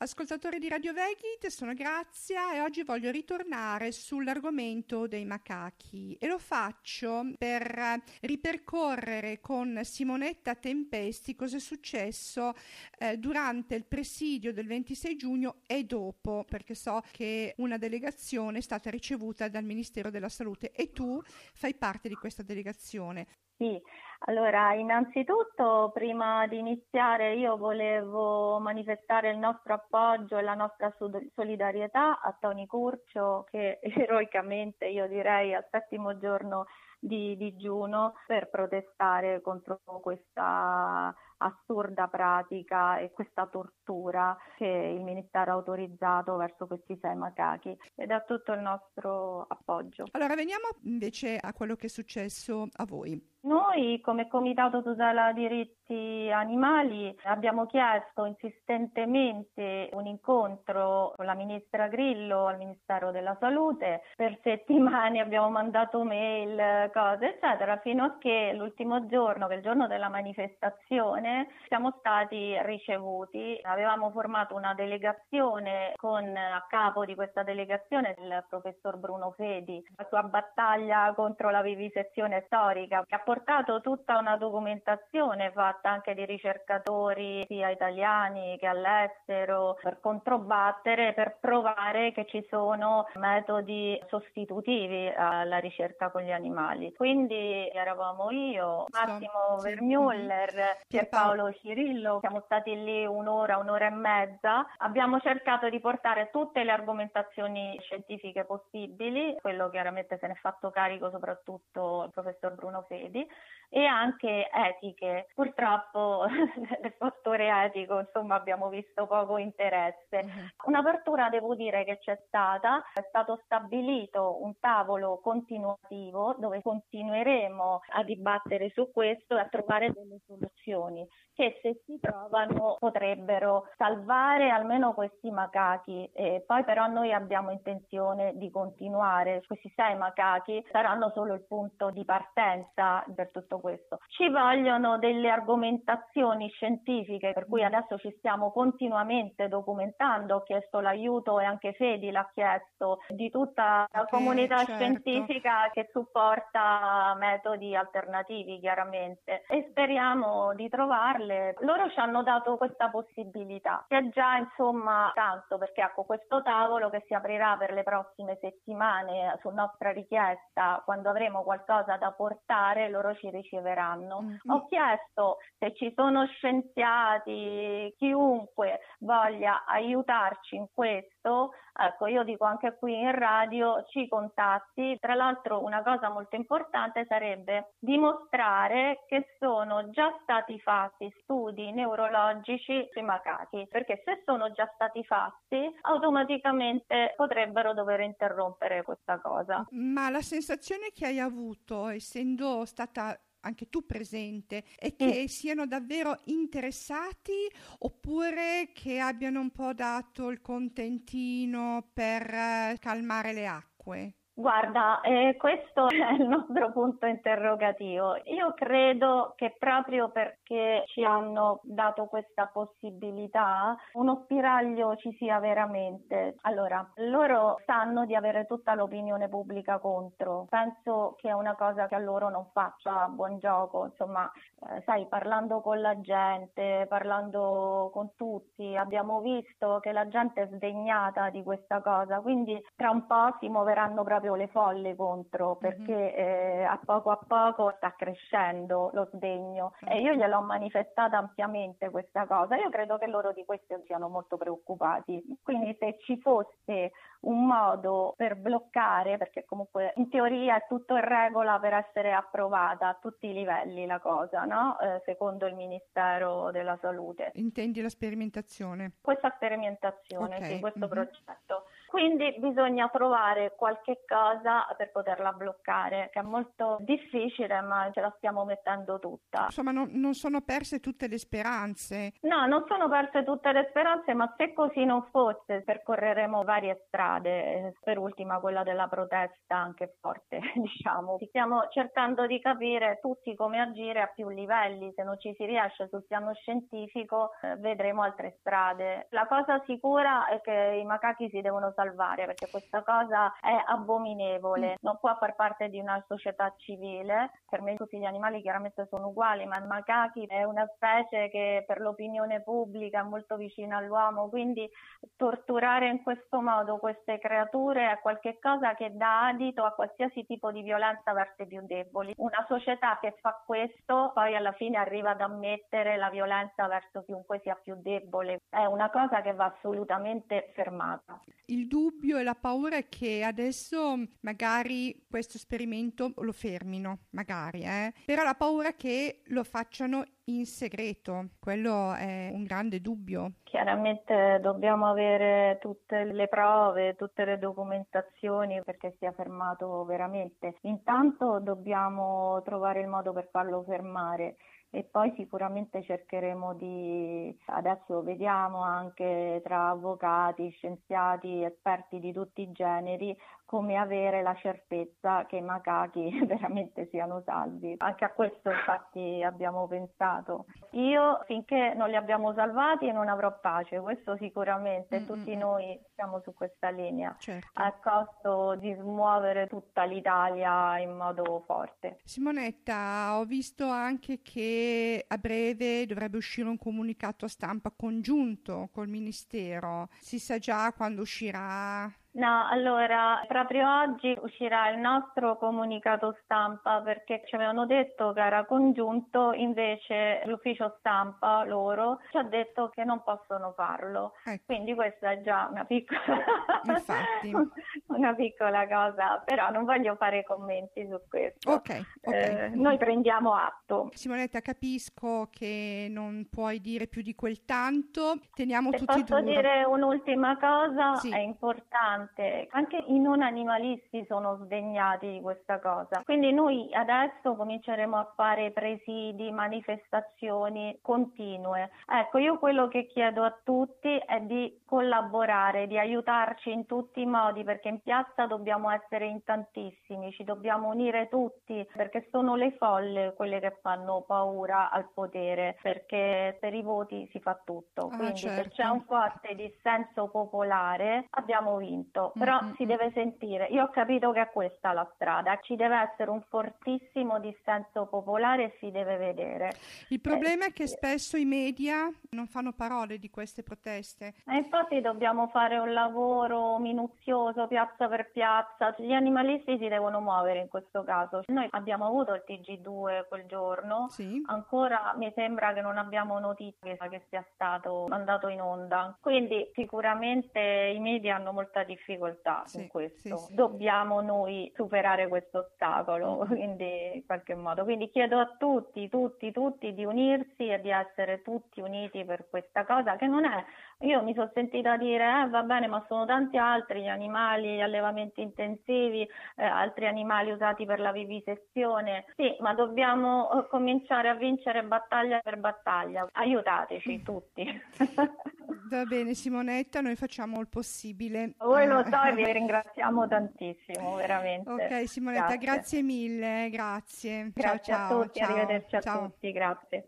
Ascoltatori di Radio Vegit, sono Grazia e oggi voglio ritornare sull'argomento dei macachi e lo faccio per ripercorrere con Simonetta Tempesti cosa è successo durante il presidio del 26 giugno e dopo, perché so che una delegazione è stata ricevuta dal Ministero della Salute e tu fai parte di questa delegazione. Sì, allora innanzitutto prima di iniziare io volevo manifestare il nostro appoggio e la nostra solidarietà a Tony Curcio che eroicamente, io direi al 7° giorno di digiuno per protestare contro questa assurda pratica e questa tortura che il Ministero ha autorizzato verso questi 6 macachi ed ha tutto il nostro appoggio. Allora veniamo invece a quello che è successo a voi. Noi come Comitato Tutela Diritti Animali abbiamo chiesto insistentemente un incontro con la Ministra Grillo al Ministero della Salute, per settimane abbiamo mandato mail, cose eccetera, fino a che l'ultimo giorno, che è il giorno della manifestazione, siamo stati ricevuti. Avevamo formato una delegazione con a capo di questa delegazione il professor Bruno Fedi, la sua battaglia contro la vivisezione storica, che ha portato tutta una documentazione fatta anche di ricercatori sia italiani che all'estero per controbattere, per provare che ci sono metodi sostitutivi alla ricerca con gli animali. Quindi eravamo io, Massimo Vermüller, Pierpaolo Cirillo, siamo stati lì un'ora e mezza. Abbiamo cercato di portare tutte le argomentazioni scientifiche possibili, quello chiaramente se ne è fatto carico soprattutto il professor Bruno Fedi, e anche etiche. Purtroppo nel fattore etico abbiamo visto poco interesse. Un'apertura devo dire che c'è stata, è stato stabilito un tavolo continuativo dove continueremo a dibattere su questo e a trovare delle soluzioni che se si trovano potrebbero salvare almeno questi macachi, e poi però noi abbiamo intenzione di continuare. Questi 6 macachi saranno solo il punto di partenza per tutto questo. Ci vogliono delle argomentazioni scientifiche, per cui adesso ci stiamo continuamente documentando. Ho chiesto l'aiuto, e anche Fedi l'ha chiesto, di tutta la comunità scientifica che supporta metodi alternativi chiaramente, e speriamo di trovarle. Loro ci hanno dato questa possibilità, che è già tanto, perché questo tavolo che si aprirà per le prossime settimane su nostra richiesta, quando avremo qualcosa da portare loro ci riceveranno. Ho chiesto se ci sono scienziati, chiunque voglia aiutarci in questo, ecco, io dico anche qui in radio, ci contatti. Tra l'altro una cosa molto importante sarebbe dimostrare che sono già stati fatti studi neurologici sui macachi, perché se sono già stati fatti automaticamente potrebbero dover interrompere questa cosa. Ma la sensazione che hai avuto, essendo stata anche tu presente, è che siano davvero interessati oppure che abbiano un po' dato il contentino per calmare le acque? Guarda, questo è il nostro punto interrogativo. Io credo che proprio perché ci hanno dato questa possibilità, uno spiraglio ci sia veramente. Allora, loro sanno di avere tutta l'opinione pubblica contro. Penso che è una cosa che a loro non faccia buon gioco. Sai, parlando con la gente, parlando con tutti, abbiamo visto che la gente è sdegnata di questa cosa, quindi tra un po' si muoveranno proprio le folle contro, perché a poco sta crescendo lo sdegno, e io gliel'ho manifestata ampiamente questa cosa. Io credo che loro di questo siano molto preoccupati, quindi se ci fosse un modo per bloccare, perché comunque in teoria è tutto in regola per essere approvata a tutti i livelli la cosa, no? Secondo il Ministero della Salute. Intendi la sperimentazione? Questa sperimentazione, sì, questo progetto. Quindi bisogna trovare qualche qualcosa per poterla bloccare, che è molto difficile, ma ce la stiamo mettendo tutta. Insomma, non sono perse tutte le speranze. No, non sono perse tutte le speranze, ma se così non fosse, percorreremo varie strade, per ultima quella della protesta anche forte, diciamo. Stiamo cercando di capire tutti come agire a più livelli, se non ci si riesce sul piano scientifico vedremo altre strade. La cosa sicura è che i macachi si devono salvare, perché questa cosa è abominevole, non può far parte di una società civile. Per me tutti gli animali chiaramente sono uguali, ma i macachi è una specie che per l'opinione pubblica è molto vicina all'uomo, quindi torturare in questo modo queste creature è qualcosa che dà adito a qualsiasi tipo di violenza verso i più deboli. Una società che fa questo poi alla fine arriva ad ammettere la violenza verso chiunque sia più debole. È una cosa che va assolutamente fermata. Il dubbio e la paura è che adesso magari questo esperimento lo fermino, magari, però la paura è che lo facciano in segreto, quello è un grande dubbio. Chiaramente dobbiamo avere tutte le prove, tutte le documentazioni perché sia fermato veramente. Intanto dobbiamo trovare il modo per farlo fermare. E poi sicuramente cercheremo adesso vediamo anche tra avvocati, scienziati, esperti di tutti i generi, come avere la certezza che i macachi veramente siano salvi. Anche a questo infatti abbiamo pensato. Io finché non li abbiamo salvati non avrò pace, questo sicuramente, tutti noi siamo su questa linea, certo. A costo di smuovere tutta l'Italia in modo forte. Simonetta, ho visto anche che a breve dovrebbe uscire un comunicato stampa congiunto col Ministero. Si sa già quando uscirà? No, allora, proprio oggi uscirà il nostro comunicato stampa perché ci avevano detto che era congiunto, invece l'ufficio stampa loro ci ha detto che non possono farlo. Ecco. Quindi questa è già una piccola Infatti. una piccola cosa, però non voglio fare commenti su questo. Ok. Noi prendiamo atto. Simonetta, capisco che non puoi dire più di quel tanto, teniamo Se tutti posso duro. dire un'ultima cosa, Sì. è importante. Anche i non animalisti sono sdegnati di questa cosa. Quindi noi adesso cominceremo a fare presidi, manifestazioni continue. Ecco, io quello che chiedo a tutti è di collaborare, di aiutarci in tutti i modi, perché in piazza dobbiamo essere in tantissimi, ci dobbiamo unire tutti, perché sono le folle quelle che fanno paura al potere, perché per i voti si fa tutto. Quindi certo. se c'è un forte dissenso popolare abbiamo vinto. Però si deve sentire. Io ho capito che è questa la strada, ci deve essere un fortissimo dissenso popolare e si deve vedere. Il problema è che spesso i media non fanno parole di queste proteste. E infatti dobbiamo fare un lavoro minuzioso, piazza per piazza. Gli animalisti si devono muovere in questo caso. Noi abbiamo avuto il TG2 quel giorno, Sì. Ancora mi sembra che non abbiamo notizie che sia stato mandato in onda. Quindi sicuramente i media hanno molta difficoltà in questo. Sì. Dobbiamo noi superare questo ostacolo, quindi in qualche modo. Quindi chiedo a tutti di unirsi e di essere tutti uniti per questa cosa che non è. Io mi sono sentita dire va bene, ma sono tanti altri gli animali, gli allevamenti intensivi, altri animali usati per la vivisezione. Sì, ma dobbiamo cominciare a vincere battaglia per battaglia. Aiutateci tutti. Va bene Simonetta, noi facciamo il possibile. Voi lo so e vi ringraziamo tantissimo, veramente. Ok Simonetta, grazie mille, grazie. Grazie ciao, a tutti, arrivederci a tutti, grazie.